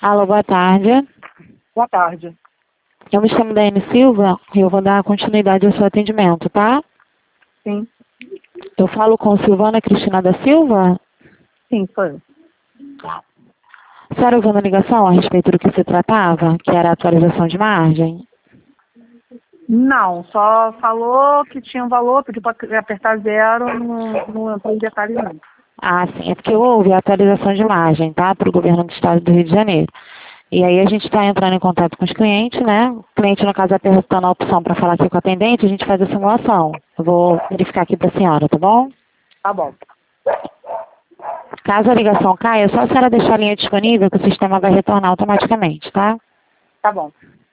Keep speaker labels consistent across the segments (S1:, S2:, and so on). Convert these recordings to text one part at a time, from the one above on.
S1: Alô, boa tarde.
S2: Boa tarde.
S1: Eu me chamo Daiane Silva e eu vou dar continuidade ao seu atendimento, tá?
S2: Sim,
S1: Eu falo com Silvana Cristina da Silva.
S2: sim, foi.
S1: A senhora ouviu na ligação a respeito do que se tratava, que era a atualização de margem?
S2: Não, só falou que tinha um valor, pediu para apertar zero, não entrou em detalhes não.
S1: Ah, sim, é porque houve a atualização de margem, tá? Para o governo do estado do Rio de Janeiro. E aí a gente está entrando em contato com os clientes, né? O cliente, no caso, apertando a opção para falar aqui com o atendente, a gente faz a simulação. Eu vou verificar aqui para a senhora, tá bom?
S2: Tá bom,
S1: Caso a ligação caia, é só a senhora deixar a linha disponível que o sistema vai retornar automaticamente, tá?
S2: tá bom.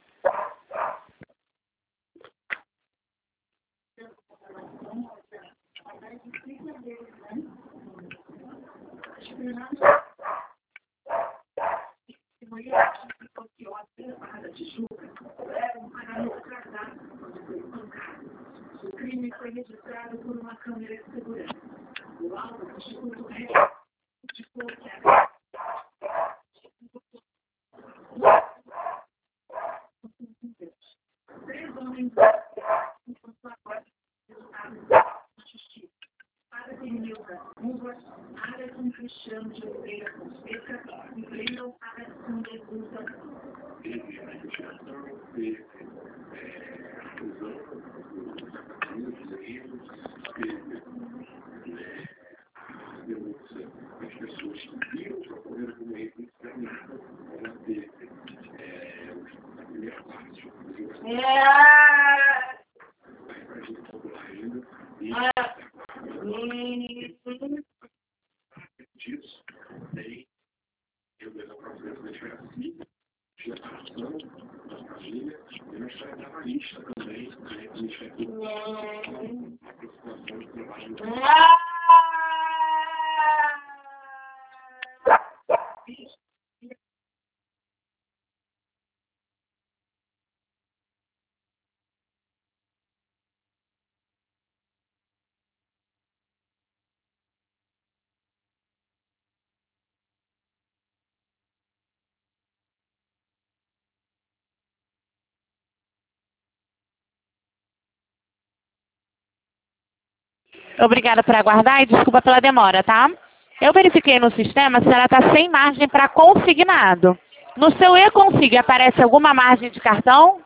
S1: Obrigada por aguardar e desculpa pela demora, tá? Eu verifiquei no sistema se ela está sem margem para consignado. No seu e-config aparece alguma margem de cartão?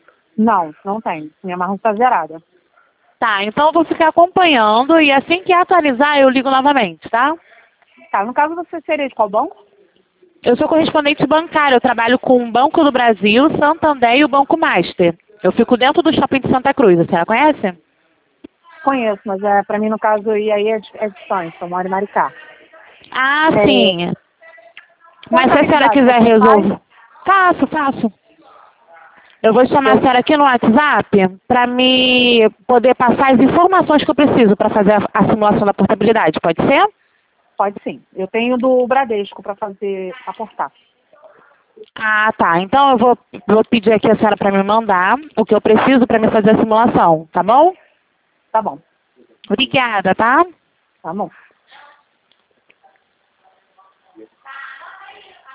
S2: Não, não tem. Minha margem está zerada.
S1: Tá, então eu vou ficar acompanhando e assim que atualizar eu ligo novamente, tá?
S2: Tá, no caso você seria de qual banco?
S1: Eu sou correspondente bancário, eu trabalho com o Banco do Brasil, Santander e o Banco Master. Eu fico dentro do shopping de Santa Cruz, a senhora conhece?
S2: Conheço, mas para mim no caso ir aí é distante, eu moro em Maricá.
S1: Ah,
S2: É,
S1: sim. Mas se a senhora
S2: contabilidade
S1: quiser
S2: você
S1: resolver...
S2: faz?
S1: Faço. Eu vou chamar a
S2: Eu,
S1: senhora aqui no WhatsApp para me poder passar as informações que eu preciso para fazer a simulação da portabilidade, pode ser?
S2: pode sim. Eu tenho do Bradesco para fazer, aportar.
S1: Ah, tá. Então eu vou pedir aqui a senhora para me mandar o que eu preciso para me fazer a simulação, tá bom?
S2: Tá bom,
S1: Obrigada, tá?
S2: tá bom.